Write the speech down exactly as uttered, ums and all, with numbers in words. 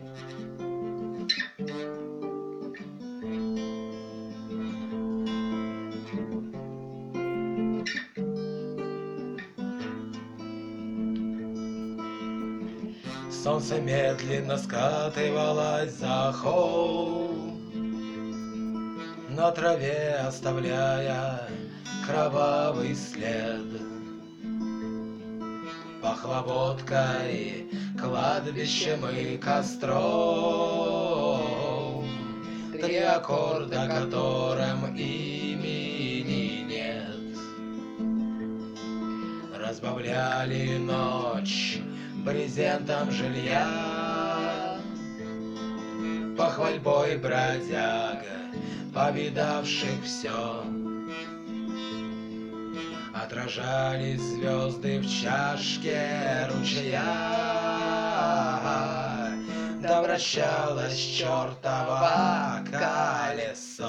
Солнце медленно скатывалось за холм, на траве оставляя кровавый след. Пахло водкой, кладбищем и костром, три аккорда, которым имени нет. Разбавляли ночь брезентом жилья, похвальбой бродяг, повидавших все. Отражались звезды в чашке ручья, да вращалось чертово колесо.